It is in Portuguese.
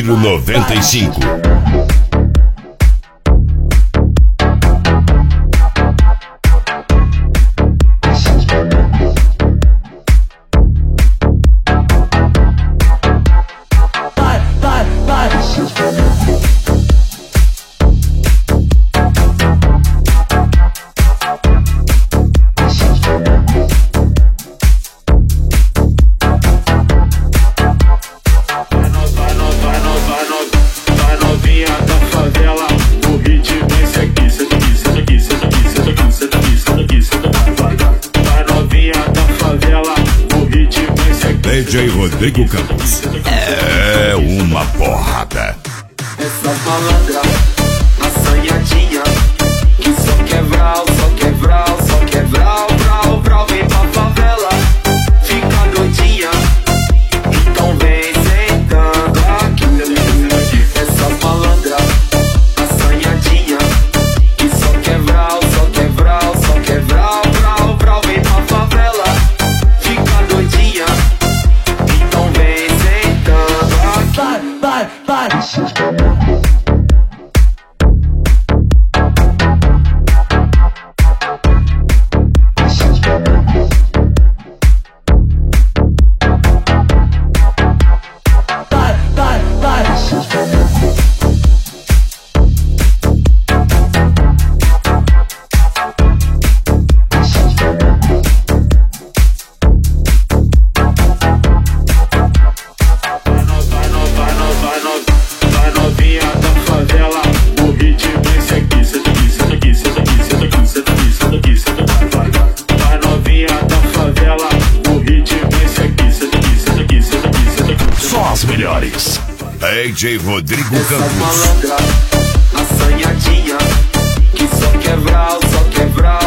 Estúdio 95. DJ Rodrigo Campos é uma porrada. Essa malandra, assanhadinha, que só quer vral, só quer vral, só quer vral, vral, vral. Vem pra favela, fica doidinha, então vem sentando aqui. Essa malandra, assanhadinha, que só quer vral, só quer vral, só quer vral, vral, vral. Vem pra favela, fica doidinha, então vem sentando aqui. Vai. As melhores. DJ Rodrigo Campos. Essa malandra, assanhadinha, que só quer vral, só quer vral.